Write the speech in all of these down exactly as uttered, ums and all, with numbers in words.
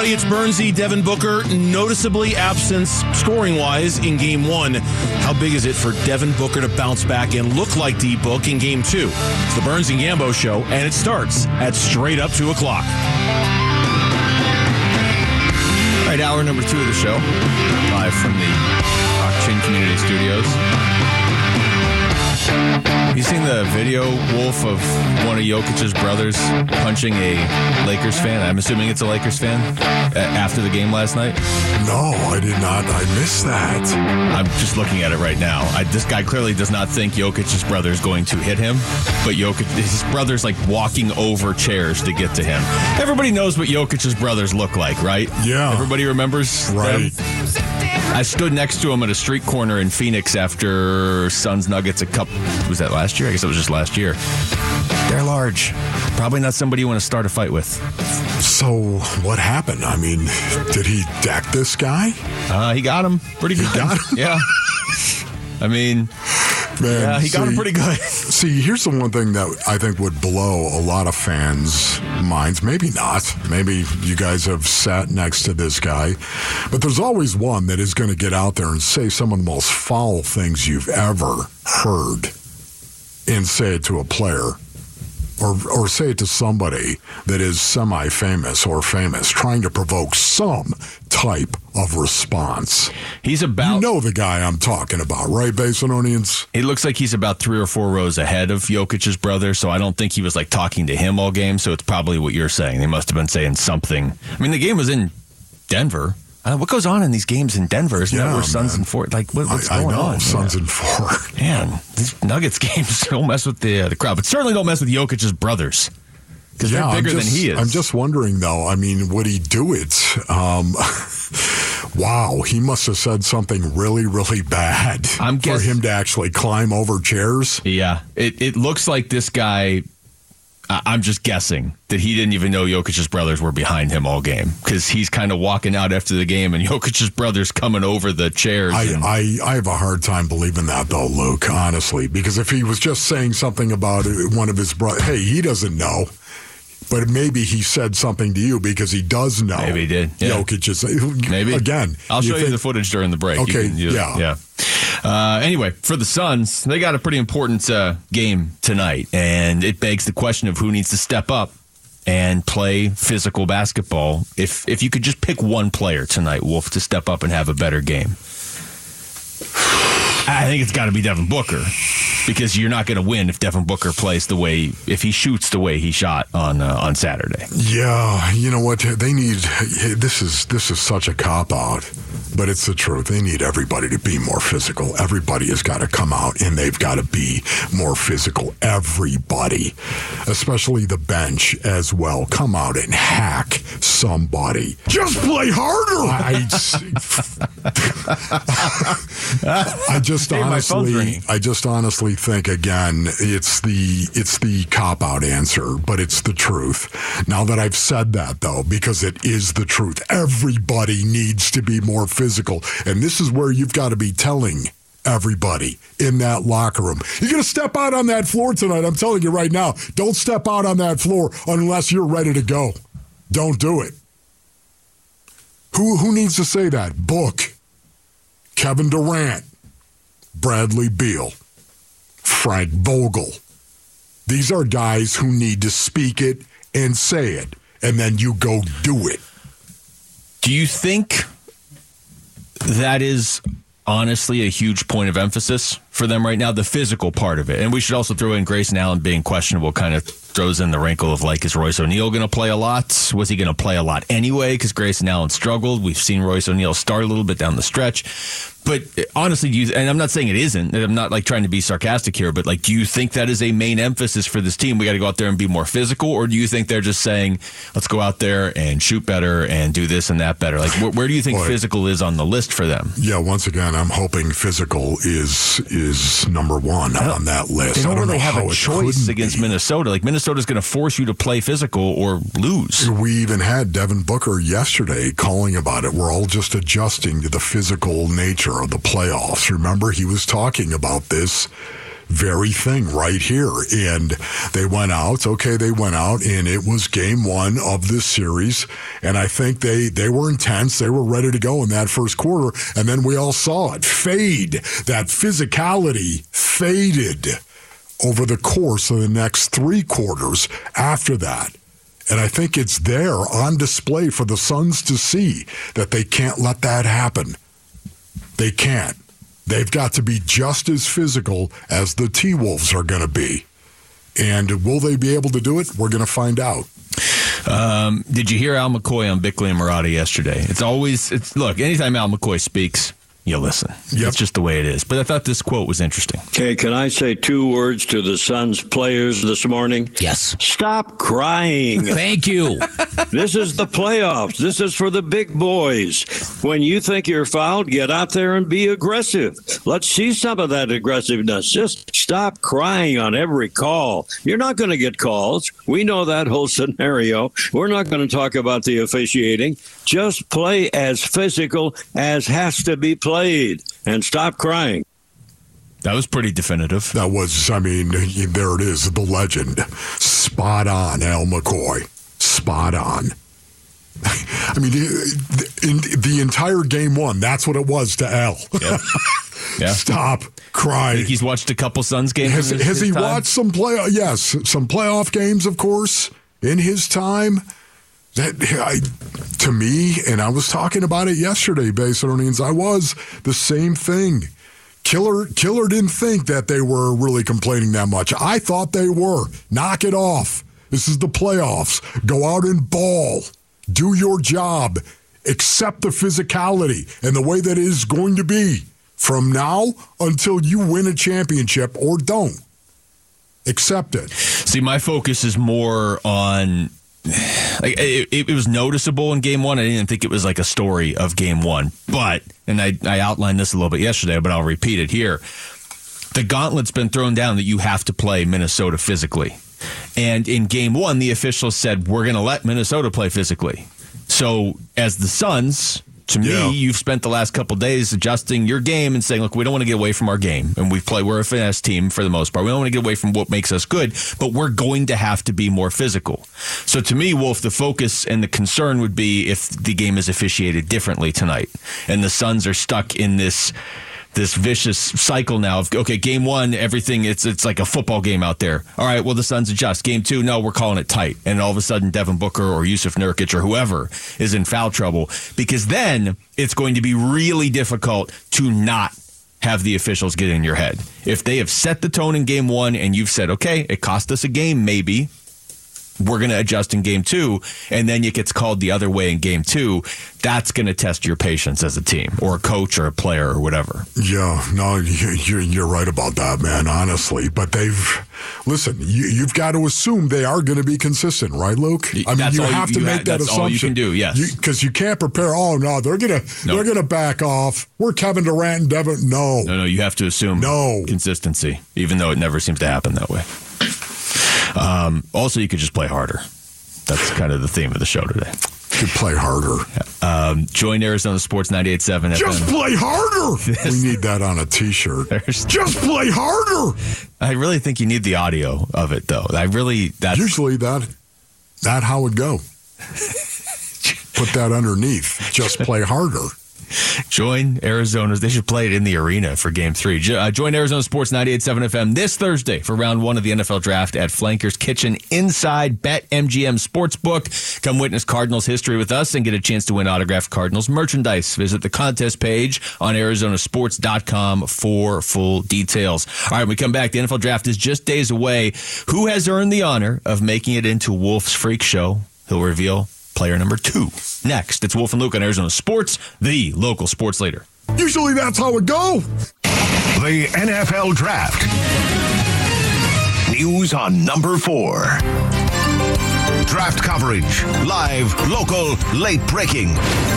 everybody. It's Bernsey. Devin Booker noticeably absent scoring-wise in Game one. How big is it for Devin Booker to bounce back and look like D-Book in Game two? It's the Burns and Gambo Show, and it starts at straight up two o'clock. All right, hour number two of the show, live from the Auction Community Studios. You seen the video, Wolf, of one of Jokic's brothers punching a Lakers fan? I'm assuming it's a Lakers fan after the game last night. No, I did not. I missed that. I'm just looking at it right now. I, this guy clearly does not think Jokic's brother is going to hit him, but Jokic, his brother's like walking over chairs to get to him. Everybody knows what Jokic's brothers look like, right? Yeah. Everybody remembers Right. them? I stood next to him at a street corner in Phoenix after Suns Nuggets a couple. Was that last year? I guess it was just last year. They're large. Probably not somebody you want to start a fight with. So what happened? I mean, did he deck this guy? Uh, he got him pretty good. He got him? Yeah. I mean, Man, yeah, he got see, him pretty good. See, here's the one thing that I think would blow a lot of fans' minds. Maybe not. Maybe you guys have sat next to this guy. But there's always one that is going to get out there and say some of the most foul things you've ever heard and say it to a player. Or, or say it to somebody that is semi-famous or famous, trying to provoke some type of response. He's about... You know the guy I'm talking about, right, Basinonians? It looks like he's about three or four rows ahead of Jokic's brother, so I don't think he was like talking to him all game, so it's probably what you're saying. They must have been saying something. I mean, the game was in Denver. Uh, what goes on in these games in Denver? Isn't yeah, that where man. Suns and four? Like, what, what's I, going I know, on? Suns yeah. and four. Man, these Nuggets games don't mess with the uh, the crowd, but certainly don't mess with Jokic's brothers because Yeah, they're bigger I'm just, than he is. I'm just wondering, though. I mean, would he do it? Um, wow, he must have said something really, really bad I'm for guess- him to actually climb over chairs. Yeah, it it looks like this guy. I- I'm just guessing that he didn't even know Jokic's brothers were behind him all game because he's kind of walking out after the game and Jokic's brothers coming over the chairs. I, and- I, I have a hard time believing that, though, Luke, honestly, because if he was just saying something about one of his brothers, hey, he doesn't know. But maybe he said something to you because he does know. Maybe he did. Yeah. Jokic is, Maybe. Again. I'll show you, think, the footage during the break. Okay, You can- you- yeah. Yeah. Uh, anyway, for the Suns, they got a pretty important uh, game tonight, and it begs the question of who needs to step up and play physical basketball. If if you could just pick one player tonight, Wolf, to step up and have a better game, I think it's got to be Devin Booker, because you're not going to win if Devin Booker plays the way, if he shoots the way he shot on uh, on Saturday. Yeah, you know what? They need, this is this is such a cop-out, but it's the truth. They need everybody to be more physical. Everybody has got to come out, and they've got to be more physical. Everybody, especially the bench as well. Come out and hack somebody. Just play harder. I, I just Hey, my phone's honestly, ringing. I just honestly think, again, it's the it's the cop-out answer, but it's the truth. Now that I've said that, though, because it is the truth, everybody needs to be more physical. And this is where you've got to be telling everybody in that locker room, you're going to step out on that floor tonight. I'm telling you right now, don't step out on that floor unless you're ready to go. Don't do it. Who, who needs to say that? Book. Kevin Durant. Bradley Beal, Frank Vogel. These are guys who need to speak it and say it, and then you go do it. Do you think that is honestly a huge point of emphasis for them right now, the physical part of it? And we should also throw in Grayson Allen being questionable, kind of throws in the wrinkle of, like, is Royce O'Neal going to play a lot? Was he going to play a lot anyway? Because Grayson Allen struggled. We've seen Royce O'Neal start a little bit down the stretch. But honestly, do you, and I'm not saying it isn't, I'm not like trying to be sarcastic here, but like, do you think that is a main emphasis for this team? We got to go out there and be more physical, or do you think they're just saying, let's go out there and shoot better and do this and that better? Like, where, where do you think Boy. physical is on the list for them? Yeah, once again, I'm hoping physical is is number one on that list. They don't, I don't really know have how a it choice couldn't against be. Minnesota. Like, Minnesota's going to force you to play physical or lose. We even had Devin Booker yesterday calling about it. We're all just adjusting to the physical nature of the playoffs. Remember, he was talking about this very thing right here. And they went out. Okay, they went out, and it was game one of this series. And I think they, they were intense. They were ready to go in that first quarter. And then we all saw it fade. That physicality faded over the course of the next three quarters after that. And I think it's there on display for the Suns to see that they can't let that happen. They can't. They've got to be just as physical as the T-Wolves are going to be. And will they be able to do it? We're going to find out. Um, did you hear Al McCoy on Bickley and Marotti yesterday? It's always, it's look, anytime Al McCoy speaks, you listen. Yep. It's just the way it is. But I thought this quote was interesting. Okay, can I say two words to the Suns players this morning? Yes. Stop crying. Thank you. This is the playoffs. This is for the big boys. When you think you're fouled, get out there and be aggressive. Let's see some of that aggressiveness. Just stop crying on every call. You're not going to get calls. We know that whole scenario. We're not going to talk about the officiating. Just play as physical as has to be played. Played and stop crying. That was pretty definitive. That was, I mean, there it is, the legend. Spot on, Al McCoy. Spot on. I mean, in the entire game one, that's what it was to Al. Yeah. Yeah. Stop crying. I think he's watched a couple Suns games. Has, in his, has his he time? watched some play? Yes, some playoff games, of course, in his time. That I, to me, and I was talking about it yesterday, Basinonians, I was the same thing. Killer, Killer didn't think that they were really complaining that much. I thought they were. Knock it off. This is the playoffs. Go out and ball. Do your job. Accept the physicality and the way that it is going to be from now until you win a championship or don't. Accept it. See, my focus is more on... Like it, it was noticeable in game one. I didn't think it was like a story of game one, but, and I, I outlined this a little bit yesterday, but I'll repeat it here. The gauntlet's been thrown down that you have to play Minnesota physically. And in game one, the officials said, we're going to let Minnesota play physically. So as the Suns, to me, yeah. you've spent the last couple days adjusting your game and saying, look, we don't want to get away from our game. And we play, we're a finesse team for the most part. We don't want to get away from what makes us good, but we're going to have to be more physical. So to me, Wolf, the focus and the concern would be if the game is officiated differently tonight. And the Suns are stuck in this this vicious cycle now of, okay, game one, everything, it's it's like a football game out there. All right, well, the Suns adjust. Game two, no, we're calling it tight. And all of a sudden, Devin Booker or Yusuf Nurkic or whoever is in foul trouble, because then it's going to be really difficult to not have the officials get in your head. If they have set the tone in game one and you've said, okay, it cost us a game, maybe, we're going to adjust in game two, and then it gets called the other way in game two, that's going to test your patience as a team or a coach or a player or whatever. Yeah, no, you're, you're right about that, man, honestly. But they've, listen, you, you've got to assume they are going to be consistent, right, Luke? I mean, that's you have you, to you make ha- that that's assumption. All you can do, yes. Because you, you can't prepare, oh, no, they're going to no. they're gonna back off. We're Kevin Durant and Devin. No. No, no, you have to assume no. consistency, even though it never seems to happen that way. Um, also, you could just play harder. That's kind of the theme of the show today. Could play harder. Um, join Arizona Sports ninety-eight point seven F M. Just play harder. We need that on a T-shirt. Just play harder. I really think you need the audio of it, though. I really that's usually that that how it go. Put that underneath. Just play harder. Join Arizona's. They should play it in the arena for Game Three. Jo- uh, join Arizona Sports ninety-eight point seven F M this Thursday for Round One of the N F L Draft at Flanker's Kitchen inside BetMGM Sportsbook. Come witness Cardinals history with us and get a chance to win autographed Cardinals merchandise. Visit the contest page on Arizona Sports dot com for full details. All right, when we come back, the N F L Draft is just days away. Who has earned the honor of making it into Wolf's Freak Show? He'll reveal player number two next. It's Wolf and Luke on Arizona Sports, the local sports leader. Usually that's how it go. The N F L Draft. News on number four. Draft coverage. Live, local, late breaking.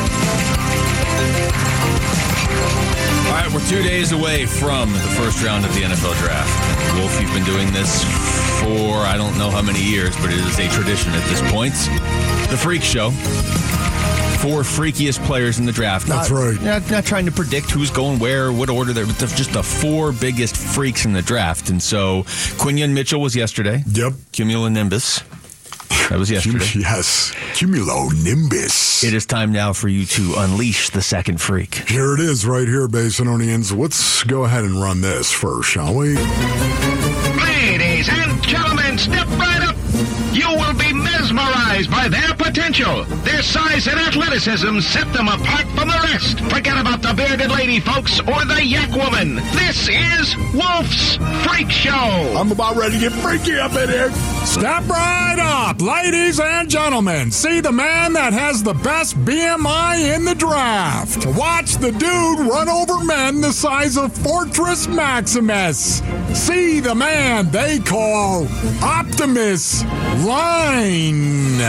All right, we're two days away from the first round of the N F L Draft. Wolf, you've been doing this for I don't know how many years, but it is a tradition at this point. The Freak Show. four freakiest players in the draft. That's not, right. Not, not trying to predict who's going where, what order. They're just the four biggest freaks in the draft. And so Quinion Mitchell was yesterday. Yep. Cumulonimbus. That was yesterday. Yes. Cumulonimbus. It is time now for you to unleash the second freak. Here it is right here, Basinonians. Let's go ahead and run this first, shall we? Ladies and gentlemen, step right up. You will be mesmerized by their potential. Their size and athleticism set them apart from the rest. Forget about the bearded lady, folks, or the yak woman. This is Wolf's Freak Show. I'm about ready to get freaky up in here. Step right up, ladies and gentlemen. See the man that has the best B M I in the draft. Watch the dude run over men the size of Fortress Maximus. See the man they call Optimus Line.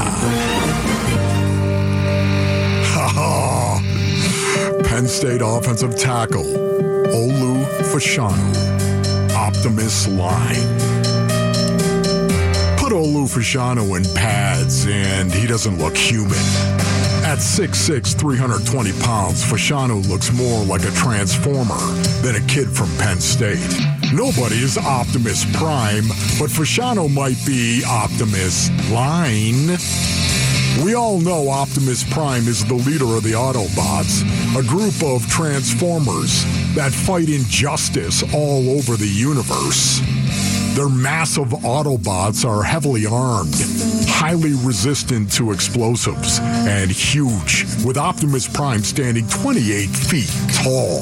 Penn State offensive tackle Olu Fashanu, Optimus Line. Put Olu Fashanu in pads and he doesn't look human. At six six, three hundred twenty pounds, Fashanu looks more like a transformer than a kid from Penn State. Nobody is Optimus Prime, but Fashanu might be Optimus Line. We all know Optimus Prime is the leader of the Autobots, a group of transformers that fight injustice all over the universe. Their massive Autobots are heavily armed, highly resistant to explosives, and huge, with Optimus Prime standing twenty-eight feet tall.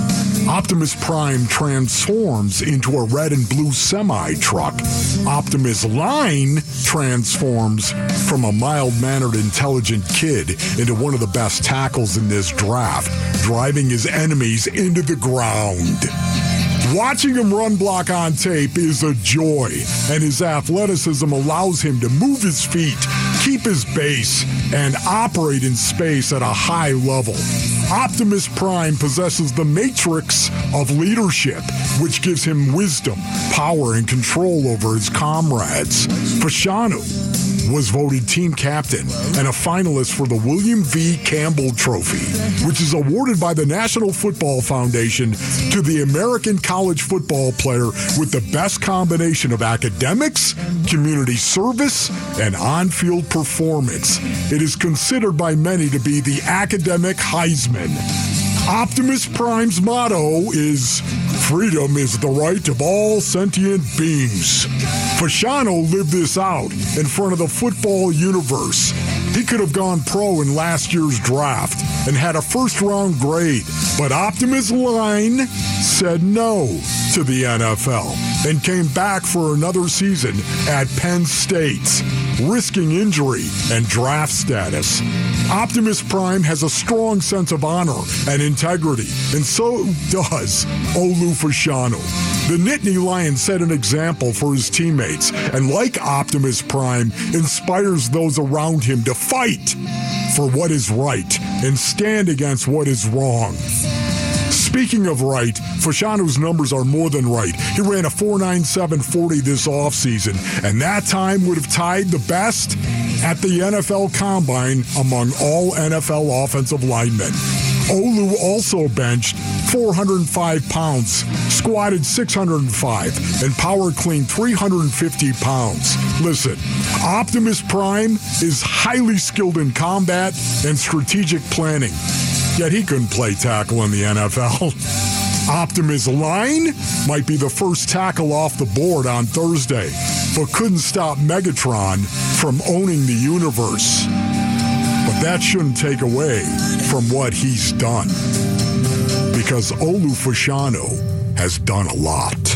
Optimus Prime transforms into a red and blue semi-truck. Optimus Line transforms from a mild-mannered, intelligent kid into one of the best tackles in this draft, driving his enemies into the ground. Watching him run block on tape is a joy, and his athleticism allows him to move his feet, keep his base, and operate in space at a high level. Optimus Prime possesses the matrix of leadership, which gives him wisdom, power, and control over his comrades. Fashanu was voted team captain and a finalist for the William V. Campbell Trophy, which is awarded by the National Football Foundation to the American college football player with the best combination of academics, community service, and on-field performance. It is considered by many to be the academic Heisman. Optimus Prime's motto is, "Freedom is the right of all sentient beings." Fashanu lived this out in front of the football universe. He could have gone pro in last year's draft and had a first-round grade, but Optimus Line said no to the N F L and came back for another season at Penn State, risking injury and draft status. Optimus Prime has a strong sense of honor and integrity, and so does Olu Fashanu. The Nittany Lion set an example for his teammates, and like Optimus Prime, inspires those around him to fight for what is right and stand against what is wrong. Speaking of right, Fashanu's numbers are more than right. He ran a four nine seven forty this offseason, and that time would have tied the best at the N F L Combine among all N F L offensive linemen. Olu also benched four hundred five pounds, squatted six hundred five, and power cleaned three hundred fifty pounds. Listen, Optimus Prime is highly skilled in combat and strategic planning, yet he couldn't play tackle in the N F L. Optimus Line might be the first tackle off the board on Thursday, but couldn't stop Megatron from owning the universe. But that shouldn't take away from what he's done, because Olu Fashanu has done a lot.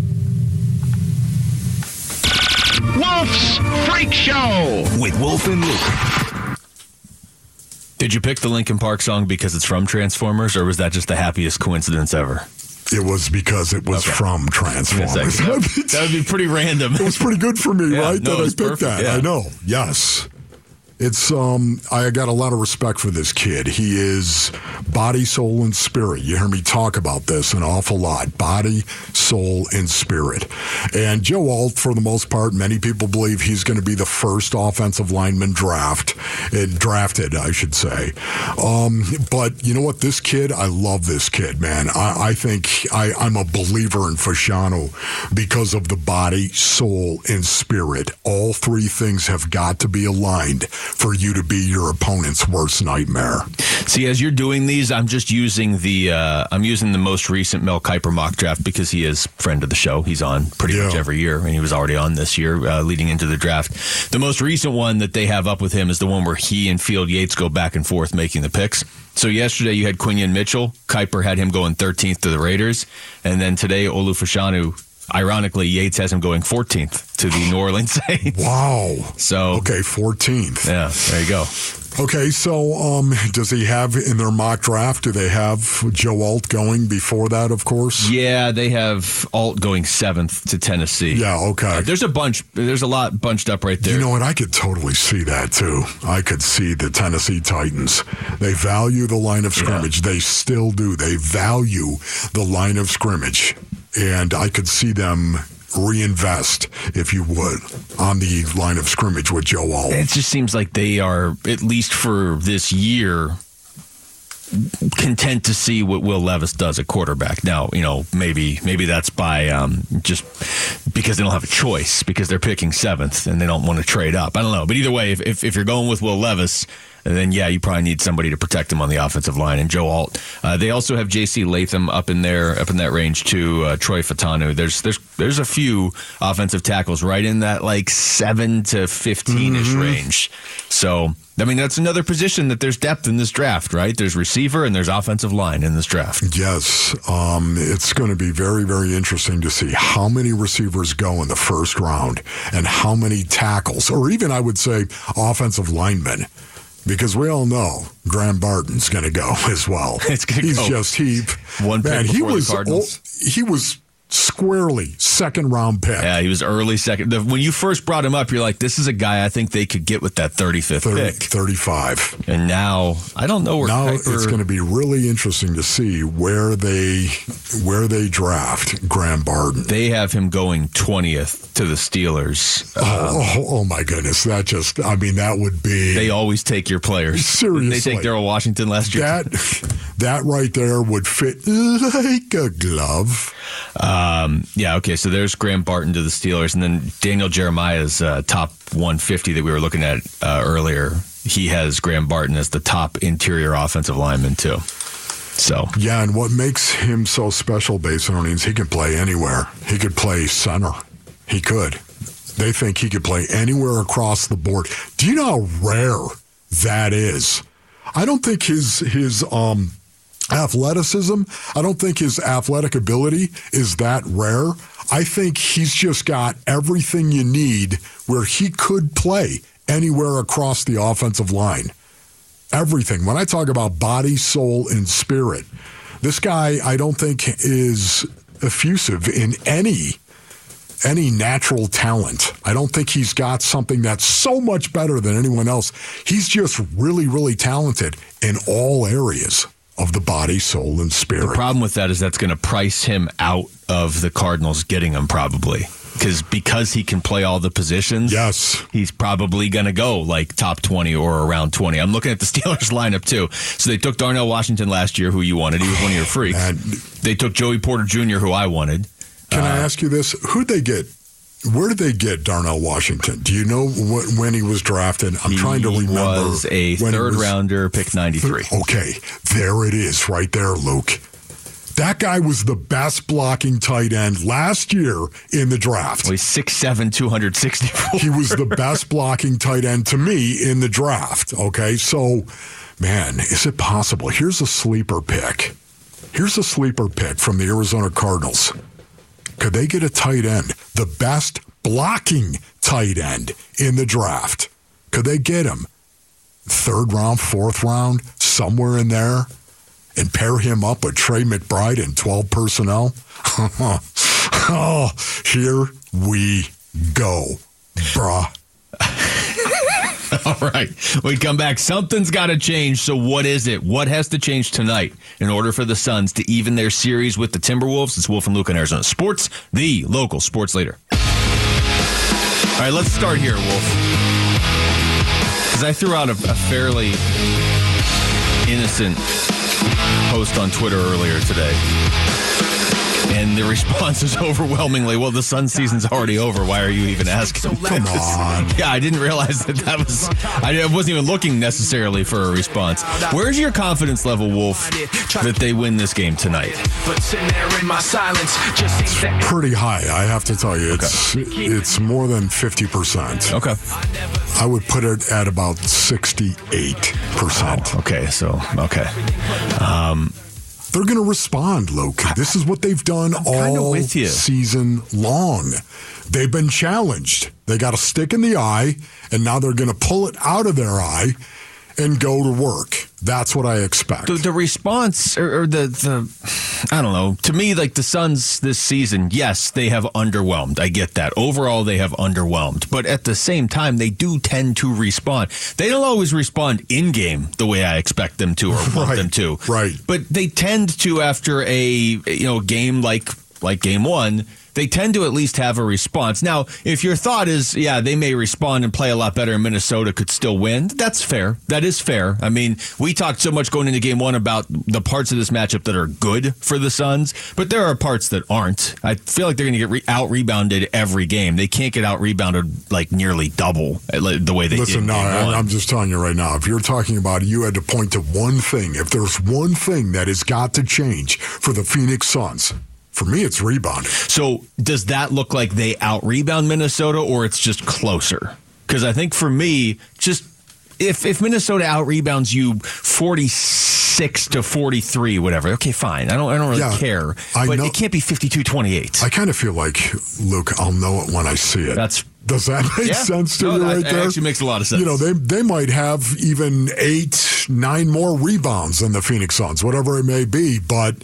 Wolf's Freak Show With Wolf and Luke. Did you pick the Linkin Park song because it's from Transformers, or was that just the happiest coincidence ever? It was because it was Okay. from Transformers. That would be pretty random. It was pretty good for me, Yeah, right? no, that it I was picked perfect, that. yeah. I know. Yes. It's um, I got a lot of respect for this kid. He is body, soul, and spirit. You hear me talk about this an awful lot. Body, soul, and spirit. And Joe Alt, for the most part, many people believe he's going to be the first offensive lineman draft, uh, drafted, I should say. Um, but you know what? This kid, I love this kid, man. I, I think I, I'm a believer in Fashanu because of the body, soul, and spirit. All three things have got to be aligned for you to be your opponent's worst nightmare. See, as you're doing these, I'm just using the uh, I'm using the most recent Mel Kiper mock draft because he is friend of the show. He's on pretty Yeah. much every year, and he was already on this year uh, leading into the draft. The most recent one that they have up with him is the one where he and Field Yates go back and forth making the picks. So yesterday you had Quinion Mitchell. Kiper had him going thirteenth to the Raiders, and then today Olu Fashanu. Ironically, Yates has him going fourteenth to the New Orleans Saints. Wow. So Okay, fourteenth. yeah, there you go. Okay, so um, does he have in their mock draft, do they have Joe Alt going before that, of course? Yeah, they have Alt going seventh to Tennessee. Yeah, okay. There's a bunch. There's a lot bunched up right there. You know what? I could totally see that, too. I could see the Tennessee Titans. They value the line of scrimmage. Yeah. They still do. They value the line of scrimmage. And I could see them reinvest, if you would, on the line of scrimmage with Joe Alt. It just seems like they are, at least for this year, content to see what Will Levis does at quarterback. Now, you know, maybe maybe that's by um, just because they don't have a choice, because they're picking seventh and they don't want to trade up. I don't know. But either way, if, if, if you're going with Will Levis, then, yeah, you probably need somebody to protect him on the offensive line. And Joe Alt. Uh, they also have J C Latham up in there, up in that range, too. Uh, Troy Fatanu. There's there's there's a few offensive tackles right in that, like, seven to fifteen-ish mm-hmm. range. So, I mean, that's another position that there's depth in this draft, right? There's receiver and there's offensive line in this draft. Yes. Um, it's going to be very, very interesting to see how many receivers go in the first round and how many tackles, or even, I would say, offensive linemen. Because we all know Graham Barton's going to go as well. It's gonna He's go. just he. One pick man, before he was the Cardinals. Oh, he was squarely second round pick. Yeah, he was early second. The, when you first brought him up, you're like, this is a guy I think they could get with that thirty-fifth thirty, pick. thirty-five. And now, I don't know where Now Kiper, it's going to be really interesting to see where they where they draft Graham Barton. They have him going twentieth to the Steelers. Oh, Um, oh, oh my goodness. That just, I mean, that would be. They always take your players. Seriously. They take Darrell Washington last year. That, that right there would fit like a glove. Um, yeah, okay, so there's Graham Barton to the Steelers, and then Daniel Jeremiah's uh, top one fifty that we were looking at uh, earlier. He has Graham Barton as the top interior offensive lineman, too. So Yeah, and what makes him so special, Base Earnings, he can play anywhere. He could play center. He could. They think he could play anywhere across the board. Do you know how rare that is? I don't think his his um, athleticism, I don't think his athletic ability is that rare. I think he's just got everything you need where he could play anywhere across the offensive line. Everything. When I talk about body, soul, and spirit, this guy I don't think is effusive in any any natural talent. I don't think he's got something that's so much better than anyone else. He's just really, really talented in all areas of the body, soul, and spirit. the problem with that is that's going to price him out of the Cardinals getting him probably. Because because he can play all the positions, Yes. he's probably going to go like top twenty or around twenty. I'm looking at the Steelers lineup, too. So they took Darnell Washington last year, who you wanted. He was one of your freaks. And They took Joey Porter Junior, who I wanted. can Uh, I ask you this? Who'd they get? Where did they get Darnell Washington? Do you know wh- when he was drafted? I'm He trying to remember. was a when he third was- rounder, pick ninety-three. Okay, there it is right there, Luke. That guy was the best blocking tight end last year in the draft. Well, he's six seven, two sixty-four. He was the best blocking tight end to me in the draft. Okay, so, man, is it possible? Here's a sleeper pick. Here's a sleeper pick from the Arizona Cardinals. Could they get a tight end? The best blocking tight end in the draft. Could they get him? Third round, fourth round, somewhere in there? And pair him up with Trey McBride and twelve personnel? Oh, here we go, bruh. All right. We come back. Something's got to change. So what is it? What has to change tonight in order for the Suns to even their series with the Timberwolves? It's Wolf and Luke on Arizona Sports, the local sports leader. All right, let's start here, Wolf. Because I threw out a, a fairly innocent post on Twitter earlier today. And the response is overwhelmingly, well, the Sun season's already over. Why are you even asking? Come on. Yeah, I didn't realize that that was... I wasn't even looking necessarily for a response. Where's your confidence level, Wolf, that they win this game tonight? It's pretty high, I have to tell you. It's okay. It's more than fifty percent. Okay. I would put it at about sixty-eight percent. Oh, okay, so, okay. Um... They're going to respond, Luke. This is what they've done all season long. They've been challenged. They got a stick in the eye, and now they're going to pull it out of their eye and go to work. That's what I expect. The, the response, or, or the, the, I don't know, to me, like the Suns this season, yes, they have underwhelmed. I get that. Overall, they have underwhelmed. But at the same time, they do tend to respond. They don't always respond in-game the way I expect them to or want right, them to. Right. But they tend to, after a you know game like like game one, they tend to at least have a response. Now, if your thought is, yeah, they may respond and play a lot better and Minnesota could still win, that's fair. That is fair. I mean, we talked so much going into game one about the parts of this matchup that are good for the Suns, but there are parts that aren't. I feel like they're going to get re- out-rebounded every game. They can't get out-rebounded like nearly double the way they Listen, did. Listen, no, one. I'm just telling you right now, if you're talking about you had to point to one thing, if there's one thing that has got to change for the Phoenix Suns, for me, it's rebound. So does that look like they out-rebound Minnesota, or it's just closer? Because I think for me, just if if Minnesota out-rebounds you forty-six to forty-three, whatever, okay, fine. I don't I don't really yeah, care. I but know, it can't be fifty-two twenty-eight. I kind of feel like, Luke, I'll know it when I see it. That's Does that make yeah. sense to no, you that, right that there? It actually makes a lot of sense. You know, they they might have even eight, nine more rebounds than the Phoenix Suns, whatever it may be, but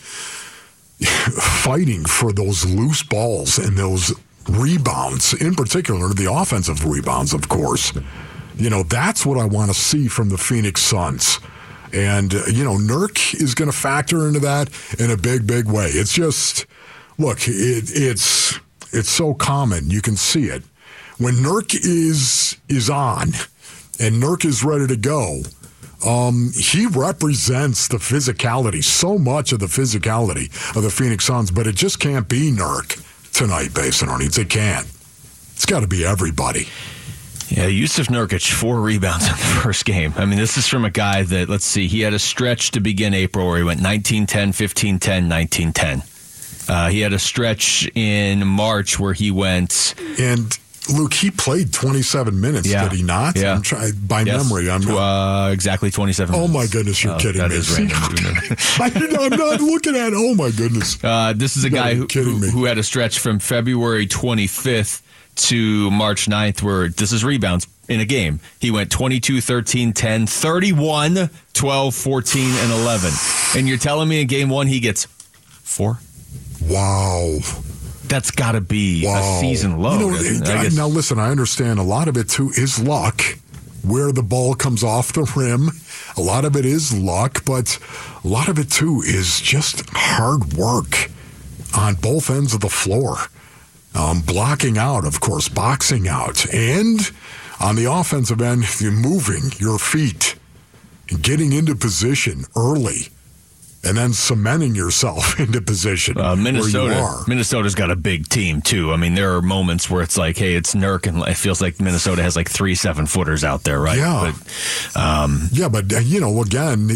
fighting for those loose balls and those rebounds, in particular the offensive rebounds, of course. You know, that's what I want to see from the Phoenix Suns. And, uh, you know, Nurk is going to factor into that in a big, big way. It's just, look, it, it's it's so common. You can see it. When Nurk is is on and Nurk is ready to go, Um, he represents the physicality, so much of the physicality of the Phoenix Suns, but it just can't be Nurk tonight, Basin Earnings. It can't. It's got to be everybody. Yeah, Yusuf Nurkic, four rebounds in the first game. I mean, this is from a guy that, let's see, he had a stretch to begin April where he went nineteen ten, fifteen ten, nineteen ten. Uh, he had a stretch in March where he went... And... Luke, he played twenty-seven minutes, yeah. did he not? Yeah. I'm trying, by yes. memory, I'm not. Uh, exactly twenty-seven oh, minutes. my goodness, you're uh, kidding that me. Is random. I, I'm not looking at Oh, my goodness. Uh, this is a you guy who, who, me. who had a stretch from February twenty-fifth to March ninth where this is rebounds in a game. He went twenty-two, thirteen, ten, thirty-one, twelve, fourteen, and eleven. And you're telling me in game one he gets four? Wow. That's got to be wow. a season low. You know, it, I guess. Now, listen, I understand a lot of it, too, is luck, where the ball comes off the rim. A lot of it is luck, but a lot of it, too, is just hard work on both ends of the floor. Um, blocking out, of course, boxing out. And on the offensive end, you're moving your feet, getting into position early. And then cementing yourself into position uh, Minnesota, where you are. Minnesota's got a big team, too. I mean, there are moments where it's like, hey, it's Nurk, and it feels like Minnesota has like three seven-footers out there, right? Yeah. But, um, yeah, but, uh, you know, again, the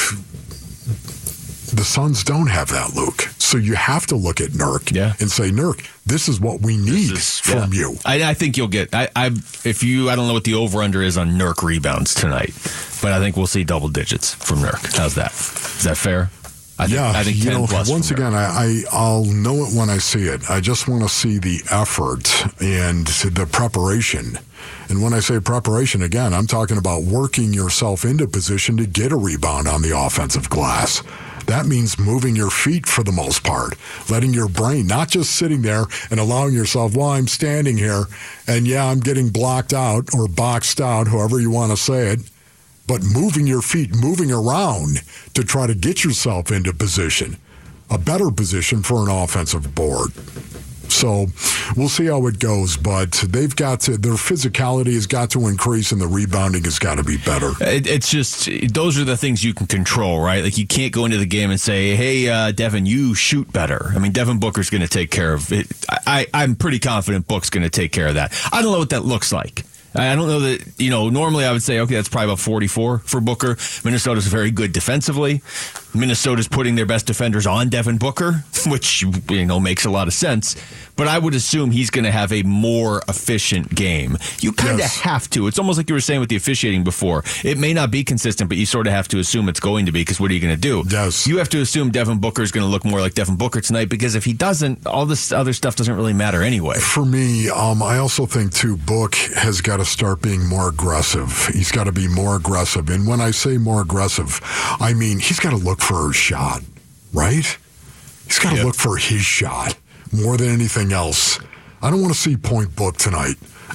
Suns don't have that, Luke. So you have to look at Nurk yeah. and say, Nurk, this is what we need is, from yeah. you. I, I think you'll get, I, I, if you, I don't know what the over-under is on Nurk rebounds tonight, but I think we'll see double digits from Nurk. How's that? Is that fair? I think, yeah, I think you know, plus once again, I, I, I'll know it when I see it. I just want to see the effort and the preparation. And when I say preparation, again, I'm talking about working yourself into position to get a rebound on the offensive glass. That means moving your feet for the most part, letting your brain, not just sitting there and allowing yourself, well, I'm standing here and yeah, I'm getting blocked out or boxed out, however you want to say it, but moving your feet, moving around to try to get yourself into position, a better position for an offensive board. So we'll see how it goes, but they've got to, their physicality has got to increase and the rebounding has got to be better. It, it's just, those are the things you can control, right? Like you can't go into the game and say, hey, uh, Devin, you shoot better. I mean, Devin Booker's going to take care of it. I, I'm pretty confident Book's going to take care of that. I don't know what that looks like. I don't know that, you know, normally I would say, okay, that's probably about forty-four for Booker. Minnesota's very good defensively. Minnesota's putting their best defenders on Devin Booker, which, you know, makes a lot of sense. But I would assume he's going to have a more efficient game. You kind of yes. have to. It's almost like you were saying with the officiating before. It may not be consistent, but you sort of have to assume it's going to be, because what are you going to do? Yes. You have to assume Devin Booker is going to look more like Devin Booker tonight, because if he doesn't, all this other stuff doesn't really matter anyway. For me, um, I also think, too, Book has got to start being more aggressive. He's got to be more aggressive. And when I say more aggressive, I mean he's got to look for a shot, right? He's got to yep. look for his shot more than anything else. I don't want to see point Book tonight.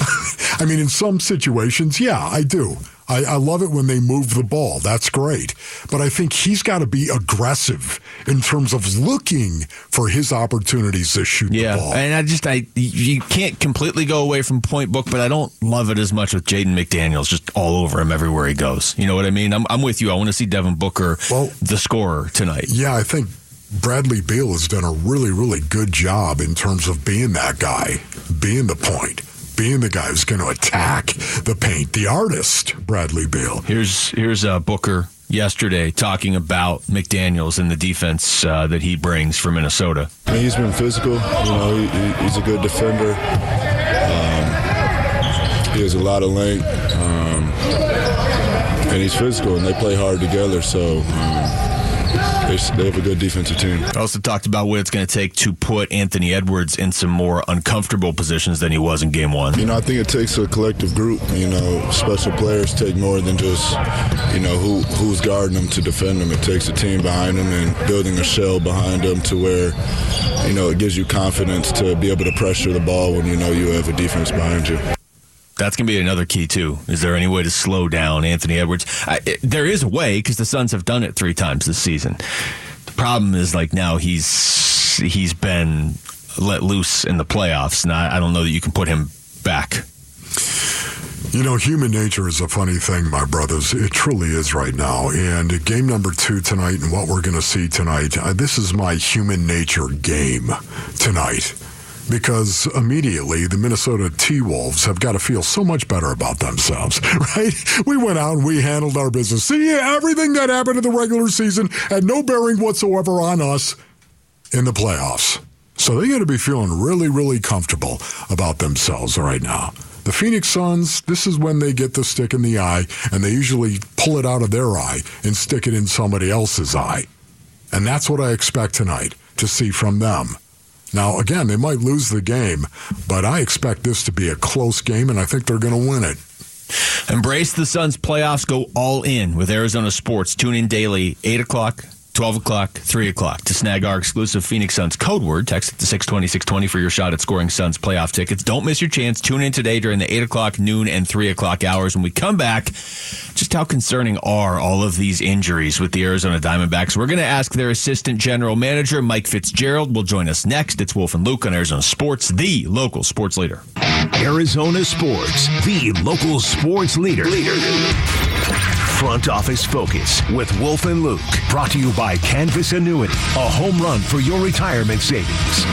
I mean, in some situations, yeah, I do. I, I love it when they move the ball. That's great. But I think he's got to be aggressive in terms of looking for his opportunities to shoot yeah, the ball. And I just, I you can't completely go away from point Book, but I don't love it as much with Jaden McDaniels just all over him everywhere he goes. You know what I mean? I'm, I'm with you. I want to see Devin Booker, well, the scorer, tonight. Yeah, I think Bradley Beal has done a really, really good job in terms of being that guy, being the point, being the guy who's going to attack the paint, the artist, Bradley Beal. Here's here's uh, Booker yesterday talking about McDaniels and the defense uh, that he brings for Minnesota. I mean, he's been physical. You know, he, he's a good defender. Um, he has a lot of length, um, and he's physical, and they play hard together. So. Um, They have a good defensive team. I also talked about what it's going to take to put Anthony Edwards in some more uncomfortable positions than he was in game one. You know, I think it takes a collective group. You know, special players take more than just, you know, who who's guarding them to defend them. It takes a team behind them and building a shell behind them to where, you know, it gives you confidence to be able to pressure the ball when you know you have a defense behind you. That's going to be another key, too. Is there any way to slow down Anthony Edwards? I, it, there is a way, because the Suns have done it three times this season. The problem is, like, now he's he's been let loose in the playoffs, and I, I don't know that you can put him back. You know, human nature is a funny thing, my brothers. It truly is right now. And game number two tonight and what we're going to see tonight, uh, this is my human nature game tonight. Because immediately the Minnesota T-Wolves have got to feel so much better about themselves, right? We went out and we handled our business. See, everything that happened in the regular season had no bearing whatsoever on us in the playoffs. So they got to be feeling really, really comfortable about themselves right now. The Phoenix Suns, this is when they get the stick in the eye, and they usually pull it out of their eye and stick it in somebody else's eye. And that's what I expect tonight to see from them. Now, again, they might lose the game, but I expect this to be a close game, and I think they're going to win it. Embrace the Suns playoffs. Go all in with Arizona Sports. Tune in daily, eight o'clock, twelve o'clock, three o'clock to snag our exclusive Phoenix Suns code word. Text it to six twenty, six twenty for your shot at scoring Suns playoff tickets. Don't miss your chance. Tune in today during the eight o'clock, noon, and three o'clock hours. When we come back, just how concerning are all of these injuries with the Arizona Diamondbacks? We're going to ask their assistant general manager, Mike Fitzgerald, will join us next. It's Wolf and Luke on Arizona Sports, the local sports leader. Arizona Sports, the local sports leader. leader. Front Office Focus with Wolf and Luke. Brought to you by Canvas Annuity, a home run for your retirement savings.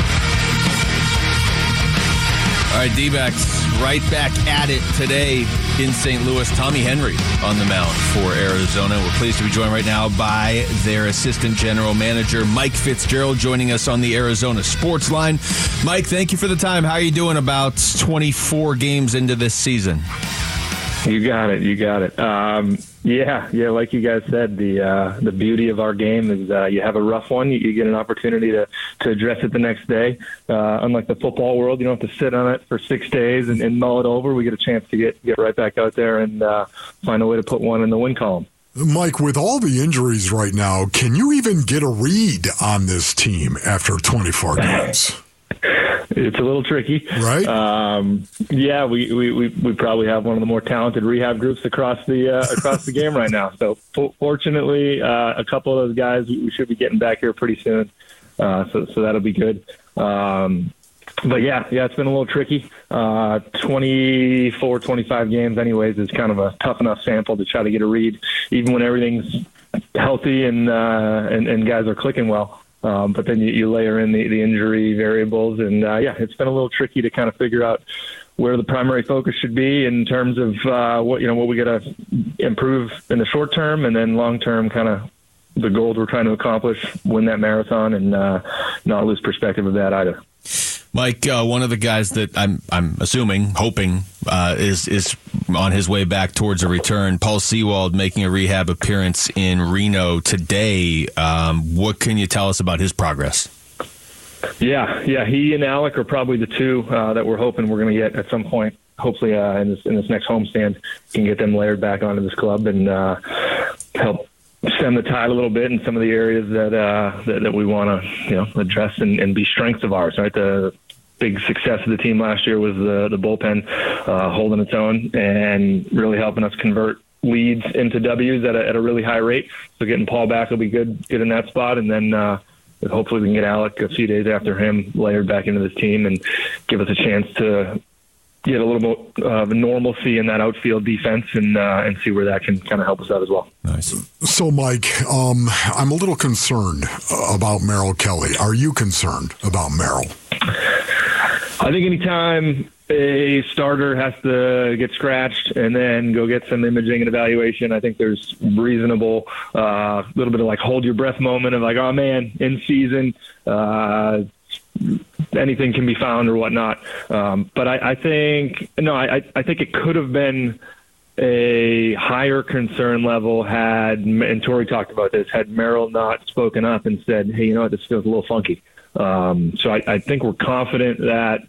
All right, D-backs right back at it today in Saint Louis. Tommy Henry on the mound for Arizona. We're pleased to be joined right now by their assistant general manager, Mike Fitzgerald, joining us on the Arizona Sports Line. Mike, thank you for the time. How are you doing about twenty-four games into this season? You got it. You got it. Um, yeah, yeah. Like you guys said, the uh, the beauty of our game is uh, you have a rough one, you, you get an opportunity to, to address it the next day. Uh, unlike the football world, you don't have to sit on it for six days and, and mull it over. We get a chance to get get right back out there and uh, find a way to put one in the win column. Mike, with all the injuries right now, can you even get a read on this team after twenty-four games? It's a little tricky. Right? Um, yeah, we, we, we, we probably have one of the more talented rehab groups across the uh, across the game right now. So f- fortunately, uh, a couple of those guys, we should be getting back here pretty soon. Uh, so, so that'll be good. Um, but yeah, yeah, it's been a little tricky. Uh, twenty-four, twenty-five games anyways is kind of a tough enough sample to try to get a read, even when everything's healthy and, uh, and, and guys are clicking well. Um, but then you, you layer in the, the injury variables, and uh, yeah, it's been a little tricky to kind of figure out where the primary focus should be in terms of uh, what you know what we got to improve in the short term, and then long term, kind of the goals we're trying to accomplish, win that marathon, and uh, not lose perspective of that either. Mike, uh, one of the guys that I'm I'm assuming, hoping, uh, is is on his way back towards a return. Paul Sewald making a rehab appearance in Reno today. Um, what can you tell us about his progress? Yeah, yeah, he and Alec are probably the two uh, that we're hoping we're going to get at some point. Hopefully, uh, in this in this next homestand, can get them layered back onto this club and uh, help stem the tide a little bit in some of the areas that uh, that, that we want to you know address and, and be strengths of ours. Right, the big success of the team last year was the the bullpen uh, holding its own and really helping us convert leads into W's at a, at a really high rate. So getting Paul back will be good, good in that spot, and then uh, hopefully we can get Alec a few days after him layered back into this team and give us a chance to get a little bit of normalcy in that outfield defense and uh, and see where that can kind of help us out as well. Nice. So, Mike, um, I'm a little concerned about Merrill Kelly. Are you concerned about Merrill? I think anytime a starter has to get scratched and then go get some imaging and evaluation, I think there's reasonable, a uh, little bit of like hold your breath moment of like, oh man, in season, uh, anything can be found or whatnot. Um, but I, I think, no, I, I think it could have been a higher concern level had, and Tori talked about this, had Merrill not spoken up and said, hey, you know what, this feels a little funky. Um, so I, I think we're confident that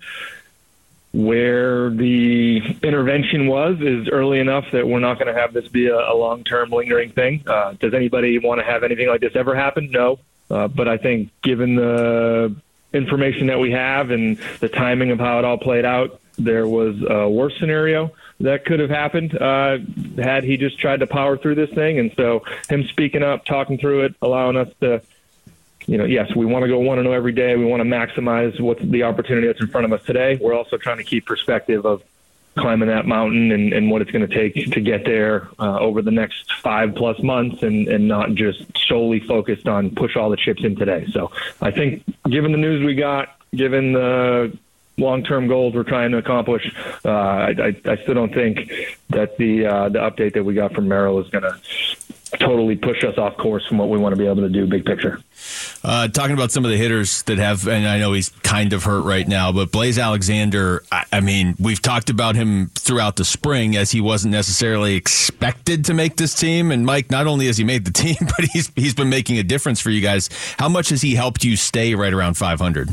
where the intervention was is early enough that we're not going to have this be a, a long-term lingering thing. Uh, does anybody want to have anything like this ever happen? No. Uh, but I think given the information that we have and the timing of how it all played out, there was a worse scenario that could have happened uh, had he just tried to power through this thing. And so him speaking up, talking through it, allowing us to, you know, yes, we want to go one and oh every day. We want to maximize what's the opportunity that's in front of us today. We're also trying to keep perspective of climbing that mountain and, and what it's going to take to get there uh, over the next five plus months and, and not just solely focused on push all the chips in today. So I think given the news we got, given the long-term goals we're trying to accomplish, uh, I, I, I still don't think that the uh, the update that we got from Merrill is going to totally push us off course from what we want to be able to do big picture. Uh, talking about some of the hitters that have, and I know he's kind of hurt right now, but Blaze Alexander, I, I mean, we've talked about him throughout the spring as he wasn't necessarily expected to make this team. And Mike, not only has he made the team, but he's he's been making a difference for you guys. How much has he helped you stay right around five hundred?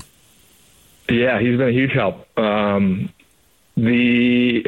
Yeah, he's been a huge help. Um, the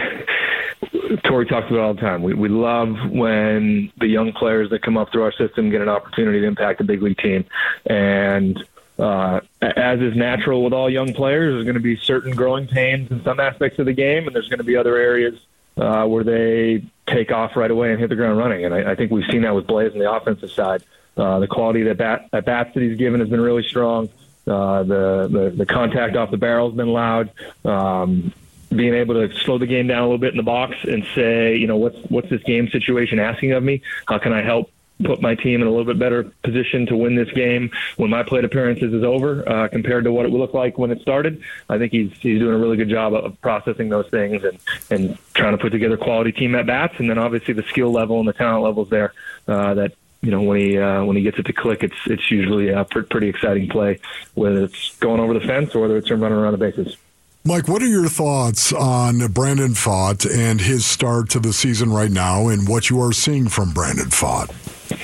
Tori talks about it all the time. We we love when the young players that come up through our system get an opportunity to impact a big league team. And uh, as is natural with all young players, there's going to be certain growing pains in some aspects of the game, and there's going to be other areas uh, where they take off right away and hit the ground running. And I, I think we've seen that with Blaze on the offensive side. Uh, the quality that bat, at bats that he's given has been really strong. Uh, the, the the contact off the barrel has been loud. Um, being able to slow the game down a little bit in the box and say, you know, what's what's this game situation asking of me? How can I help put my team in a little bit better position to win this game when my plate appearances is over uh, compared to what it would look like when it started? I think he's he's doing a really good job of processing those things and, and trying to put together quality team at bats. And then obviously the skill level and the talent levels there uh, that, you know, when he uh, when he gets it to click, it's it's usually a pr- pretty exciting play, whether it's going over the fence or whether it's him running around the bases. Mike, what are your thoughts on Brandon Pfaadt and his start to the season right now and what you are seeing from Brandon Pfaadt?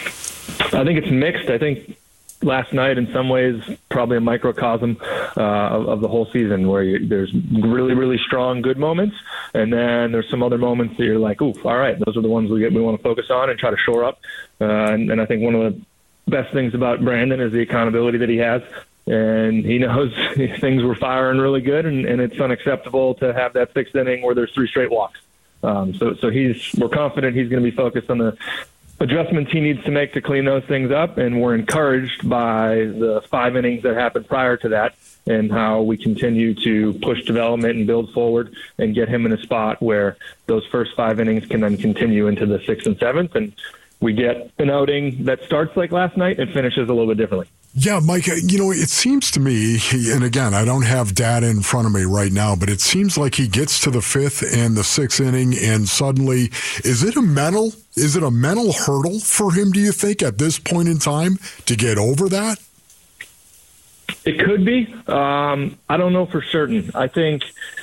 I think it's mixed. I think last night, in some ways, probably a microcosm uh, of, of the whole season where you, there's really, really strong good moments. And then there's some other moments that you're like, ooh, all right, those are the ones we get, we want to focus on and try to shore up. Uh, and, and I think one of the best things about Brandon is the accountability that he has. And he knows things were firing really good, and, and it's unacceptable to have that sixth inning where there's three straight walks. Um, so, so he's we're confident he's going to be focused on the adjustments he needs to make to clean those things up, and we're encouraged by the five innings that happened prior to that and how we continue to push development and build forward and get him in a spot where those first five innings can then continue into the sixth and seventh, and we get an outing that starts like last night and finishes a little bit differently. Yeah, Mike, you know, it seems to me, and again, I don't have data in front of me right now, but it seems like he gets to the fifth and the sixth inning, and suddenly, is it a mental, is it a mental hurdle for him, do you think, at this point in time to get over that? It could be. Um, I don't know for certain. I think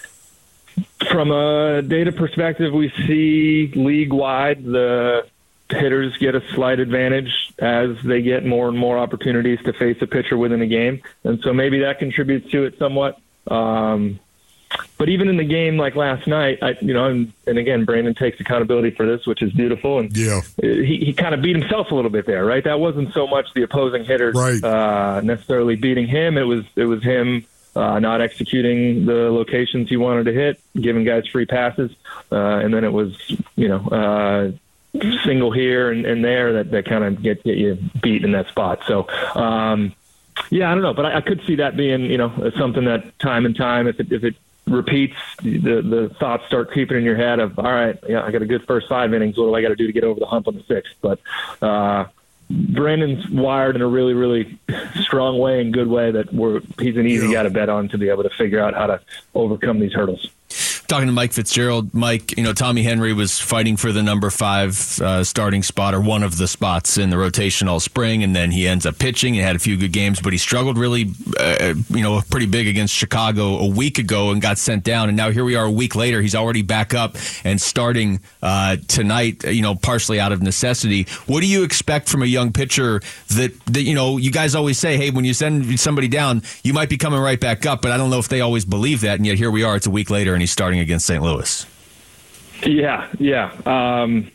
from a data perspective, we see league-wide the hitters get a slight advantage as they get more and more opportunities to face a pitcher within a game. And so maybe that contributes to it somewhat. Um, but even in the game like last night, I, you know, and, and again, Brandon takes accountability for this, which is beautiful. And yeah. he, he kind of beat himself a little bit there, right? That wasn't so much the opposing hitters right. uh, necessarily beating him. It was, it was him uh, not executing the locations he wanted to hit, giving guys free passes. Uh, and then it was, you know, uh, single here and, and there that, that kind of get, get you beat in that spot. So, um, yeah, I don't know, but I, I could see that being, you know, something that time and time, if it, if it repeats, the, the thoughts start creeping in your head of, all right, yeah, I got a good first five innings. What do I got to do to get over the hump on the sixth? But, uh, Brandon's wired in a really, really strong way and good way that we're, he's an easy yeah. guy to bet on to be able to figure out how to overcome these hurdles. Talking to Mike Fitzgerald, Mike, you know, Tommy Henry was fighting for the number five uh, starting spot, or one of the spots in the rotation all spring, and then he ends up pitching. He had a few good games, but he struggled really, uh, you know, pretty big against Chicago a week ago and got sent down. And now here we are a week later. He's already back up and starting uh, tonight, you know, partially out of necessity. What do you expect from a young pitcher that, that, you know, you guys always say, hey, when you send somebody down, you might be coming right back up, but I don't know if they always believe that. And yet here we are, it's a week later, and he's starting against Saint Louis. Yeah, yeah. Um,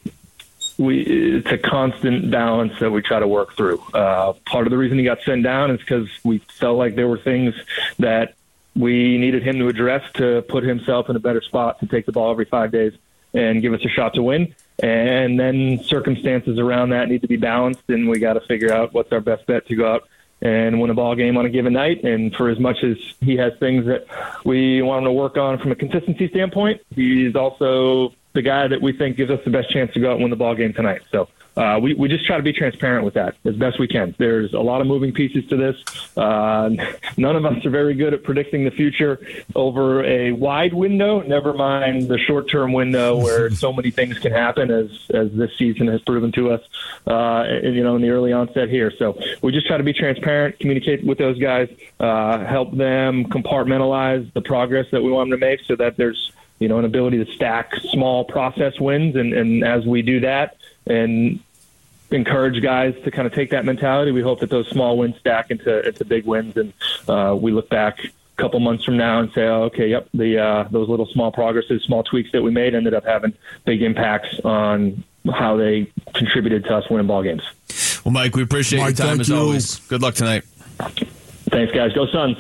we it's a constant balance that we try to work through. Uh, part of the reason he got sent down is because we felt like there were things that we needed him to address to put himself in a better spot to take the ball every five days and give us a shot to win. And then circumstances around that need to be balanced, and we got to figure out what's our best bet to go out and win a ball game on a given night. And for as much as he has things that we want him to work on from a consistency standpoint, he's also the guy that we think gives us the best chance to go out and win the ball game tonight. So uh, we, we just try to be transparent with that as best we can. There's a lot of moving pieces to this. Uh, none of us are very good at predicting the future over a wide window, never mind the short-term window where so many things can happen, as as this season has proven to us, uh, you know, in the early onset here. So we just try to be transparent, communicate with those guys, uh, help them compartmentalize the progress that we want them to make so that there's, you know, an ability to stack small process wins. And, and as we do that and encourage guys to kind of take that mentality, we hope that those small wins stack into, into big wins. And uh, we look back a couple months from now and say, oh, okay, yep, the uh, those little small progresses, small tweaks that we made ended up having big impacts on how they contributed to us winning ball games. Well, Mike, we appreciate Mike, your time as you. always. Good luck tonight. Thanks, guys. Go Suns.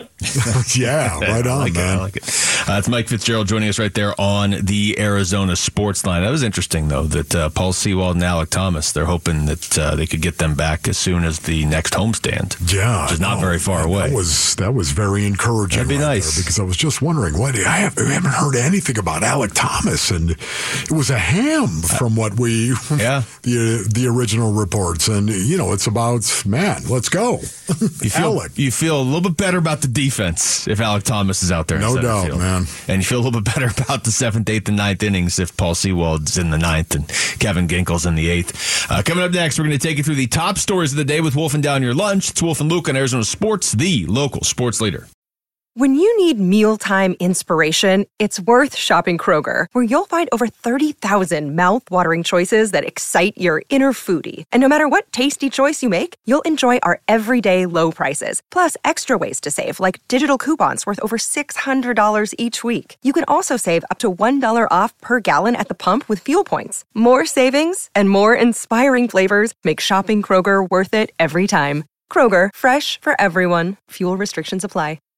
Yeah, right on, I like man. It, I like it. Uh, it's Mike Fitzgerald joining us right there on the Arizona Sports Line. That was interesting, though, that uh, Paul Sewald and Alec Thomas, they're hoping that uh, they could get them back as soon as the next homestand. Yeah. Which is not no, very far man, away. That was, that was very encouraging. That'd be right nice. there, because I was just wondering, what I, have, I haven't heard anything about Alec Thomas, and it was a ham from what we, yeah. the the original reports. And, you know, it's about, man, let's go. You feel, Alec. you feel a little bit better about the defense if Alec Thomas is out there. No in doubt, field. man. And you feel a little bit better about the seventh, eighth, and ninth innings if Paul Sewald's in the ninth and Kevin Ginkel's in the eighth. Uh, coming up next, we're going to take you through the top stories of the day with Wolf and Down Your Lunch. It's Wolf and Luke on Arizona Sports, the local sports leader. When you need mealtime inspiration, it's worth shopping Kroger, where you'll find over thirty thousand mouth-watering choices that excite your inner foodie. And no matter what tasty choice you make, you'll enjoy our everyday low prices, plus extra ways to save, like digital coupons worth over six hundred dollars each week. You can also save up to one dollar off per gallon at the pump with fuel points. More savings and more inspiring flavors make shopping Kroger worth it every time. Kroger, fresh for everyone. Fuel restrictions apply.